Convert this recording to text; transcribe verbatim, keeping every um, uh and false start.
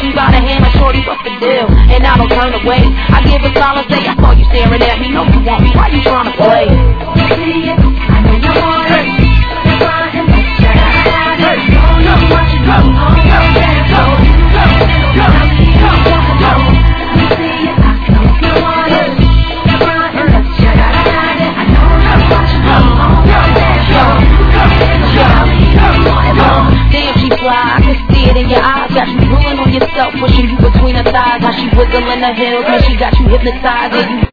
me by the hand, like shorty, what's the deal? And I don't turn away. I give a solid say, I saw you staring at me. Know you want me, why you trying to play? You see it, I know you want it. That's why I'm like, check out that. Hey, go, go, go, go, go, go, go, go, go. You see it, I know you want it. That's why I'm like, check out that. I know you want you go, go, go, go. Damn, she fly, I can see it in your eyes. Got you drooling on yourself, pushing you between her thighs. How she wiggling her heels, man, she got you hypnotized. And you